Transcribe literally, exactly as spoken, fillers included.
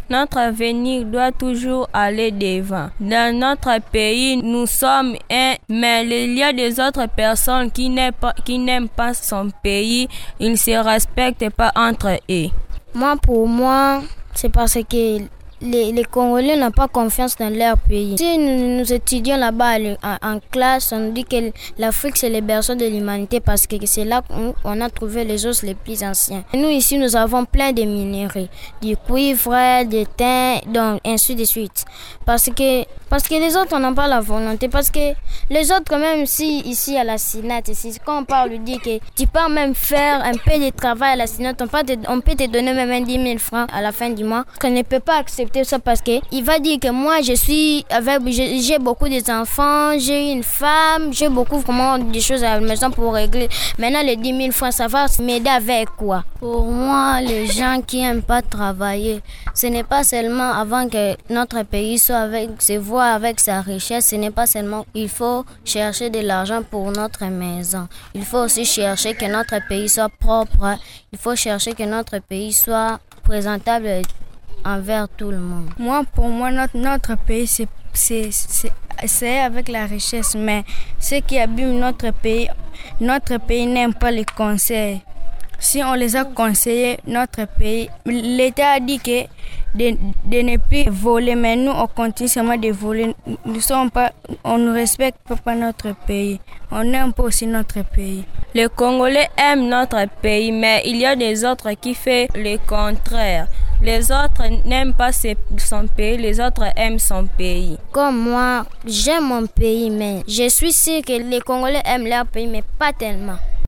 Notre avenir doit toujours aller devant. Dans notre pays, nous sommes un, mais il y a des autres personnes qui n'aiment pas, qui n'aiment pas son pays. Ils ne se respectent pas entre eux. Moi, pour moi, c'est parce que Les, les Congolais n'ont pas confiance dans leur pays. Si nous, nous étudions là-bas en, en classe, on dit que l'Afrique c'est le berceau de l'humanité parce que c'est là qu'on a trouvé les os les plus anciens. Et nous ici, nous avons plein de minéraux, du cuivre, du thym, donc ainsi de suite. Parce que, parce que les autres n'ont pas la volonté. Parce que les autres, quand même, si ici à la SINAT, ici, quand on parle, on dit que tu peux même faire un peu de travail à la SINAT, on peut te, on peut te donner même dix mille francs à la fin du mois, qu'on ne peut pas accepter ça parce que il va dire que moi je suis avec j'ai, j'ai beaucoup d'enfants, j'ai une femme, j'ai beaucoup vraiment des choses à la maison pour régler. Maintenant les dix mille francs ça va m'aider avec quoi? Pour moi, les gens qui aiment pas travailler, ce n'est pas seulement avant que notre pays soit avec ses voies, avec sa richesse, ce n'est pas seulement il faut chercher de l'argent pour notre maison. Il faut aussi chercher que notre pays soit propre, il faut chercher que notre pays soit présentable envers tout le monde. Moi, pour moi, notre, notre pays, c'est, c'est, c'est, c'est avec la richesse, mais ce qui abîme notre pays, notre pays n'aime pas les conseils. Si on les a conseillés, notre pays, l'État a dit que de, de ne plus voler, mais nous, on continue seulement de voler. Nous sommes pas, on ne respecte pas notre pays. On n'aime pas aussi notre pays. Les Congolais aiment notre pays, mais il y a des autres qui font le contraire. Les autres n'aiment pas son pays, les autres aiment son pays. Comme moi, j'aime mon pays, mais je suis sûre que les Congolais aiment leur pays, mais pas tellement.